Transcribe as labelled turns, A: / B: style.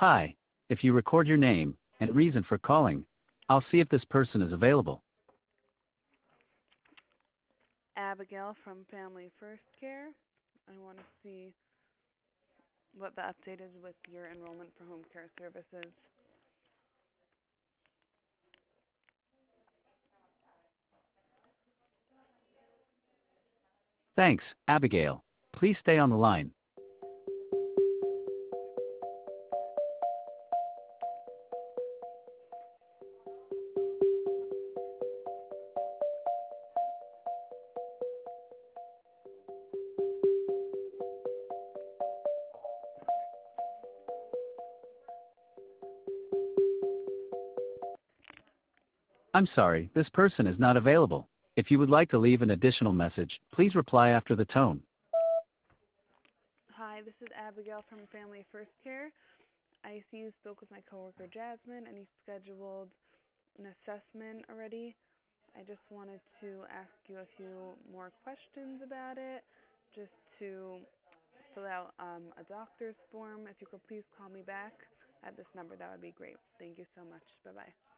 A: Hi. If you record your name and reason for calling, I'll see if this person is available.
B: Abigail from Family First Care. I want to see what the update is with your enrollment for home care services.
A: Thanks, Abigail. Please stay on the line. I'm sorry, this person is not available. If you would like to leave an additional message, please reply after the tone.
B: Hi, this is Abigail from Family First Care. I see you spoke with my coworker Jasmine and you scheduled an assessment already. I just wanted to ask you a few more questions about it, just to fill out a doctor's form. If you could please call me back at this number, that would be great. Thank you so much. Bye-bye.